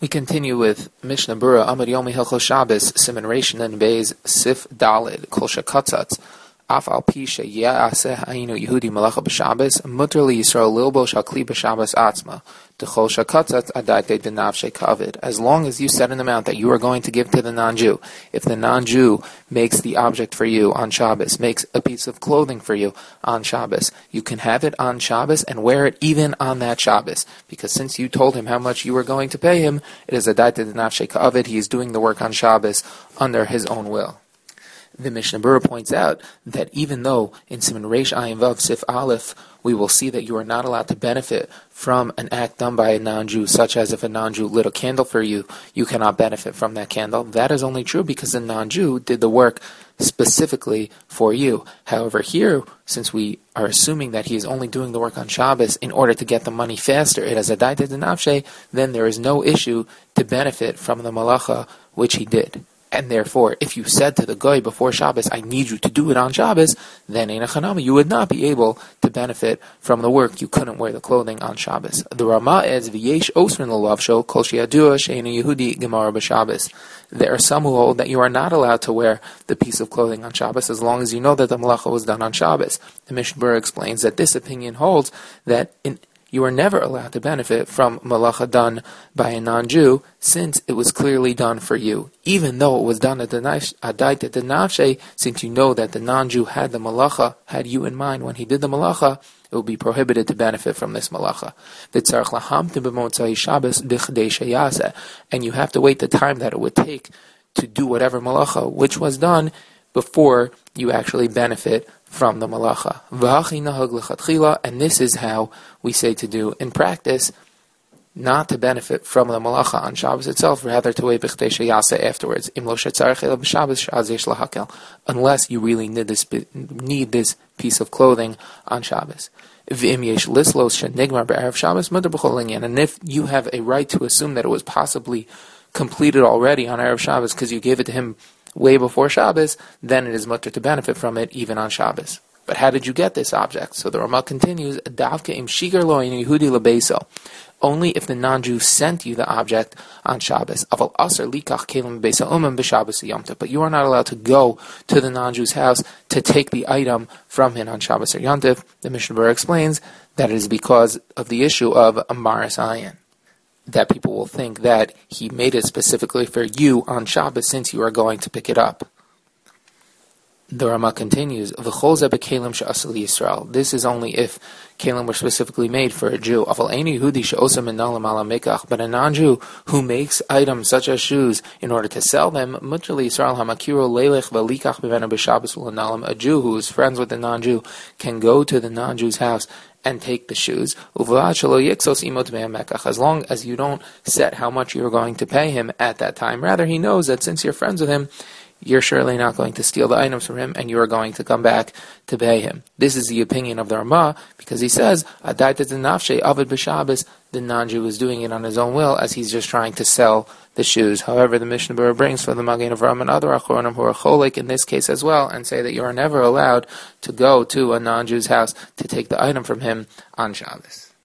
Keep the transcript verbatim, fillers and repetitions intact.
We continue with Mishnah Bura Amud Yomi Hilchos Shabbos Siman Reish Nun Beis Sif Dalid Kol Shekatzatz Af Al Pi Sheyaseh Hainu Yehudi Malacha B'Shabbos Mutter LiYisrael Lilbo Shakli B'Shabbos Atzma D'Chol Shekatzatz Adayte D'Navshe Kavid. As long as you set an amount that you are going to give to the non-Jew, if the non-Jew makes the object for you on Shabbos, makes a piece of clothing for you on Shabbos, you can have it on Shabbos and wear it even on that Shabbos, because since you told him how much you were going to pay him, it is Adayte D'Navshe Kavid. He is doing the work on Shabbos under his own will. The Mishnah Bura points out that even though in Siman Reish Ayin Vav Sif Aleph we will see that you are not allowed to benefit from an act done by a non-Jew, such as if a non-Jew lit a candle for you, you cannot benefit from that candle. That is only true because the non-Jew did the work specifically for you. However, here, since we are assuming that he is only doing the work on Shabbos in order to get the money faster, it is Adayte D'Navshe, then there is no issue to benefit from the malacha which he did. And therefore, if you said to the goy before Shabbos, I need you to do it on Shabbos, then in a chanami, you would not be able to benefit from the work. You couldn't wear the clothing on Shabbos. The Rama adds, V'yesh osrin l'lavsho kol she'yadua she'enu Yehudi gemara b'Shabbos. There are some who hold that you are not allowed to wear the piece of clothing on Shabbos as long as you know that the malacha was done on Shabbos. The Mishnah Bura explains that this opinion holds that in you are never allowed to benefit from malacha done by a non-Jew, since it was clearly done for you. Even though it was done at the Adayte D'Navshe, since you know that the non-Jew had the malacha, had you in mind when he did the malacha, it will be prohibited to benefit from this malacha. And you have to wait the time that it would take to do whatever malacha which was done before you actually benefit from the malacha. And this is how we say to do in practice, not to benefit from the malacha on Shabbos itself, rather to wait b'chdei sheyaseh afterwards. Unless you really need this need this piece of clothing on Shabbos. And if you have a right to assume that it was possibly completed already on Erev Shabbos because you gave it to him way before Shabbos, then it is mutter to benefit from it even on Shabbos. But how did you get this object? So the Rama continues, Davke im shigar lo in Yehudi lebeso. Only if the non-Jew sent you the object on Shabbos. Aval aser likach kelim beisa umam b'Shabbos Yom Tov. But you are not allowed to go to the non-Jew's house to take the item from him on Shabbos or Yom Tov. The Mishnah Bura explains that it is because of the issue of Amaris Ayin, that people will think that he made it specifically for you on Shabbos since you are going to pick it up. The Rama continues, V'chol zeh b'kelim she'aseh liYisrael. This is only if kelim were specifically made for a Jew. Aval ein Yehudi she'oseh menalim ala mekach. But a non-Jew who makes items such as shoes in order to sell them, mutter liYisrael hamakiro leilech v'likach b'vena b'Shabbos u'lenalim. A Jew who is friends with the non-Jew can go to the non-Jew's house and take the shoes, as long as you don't set how much you're going to pay him at that time. Rather, he knows that since you're friends with him, you're surely not going to steal the items from him, and you are going to come back to pay him. This is the opinion of the Rama, because he says, Adayte D'Navshe Avid b'Shabbos, the non-Jew is doing it on his own will, as he's just trying to sell the shoes. However, the Mishnah Bura brings from the Magen Avraham and other Achronim who are cholik in this case as well, and say that you are never allowed to go to a non-Jew's house to take the item from him on Shabbos.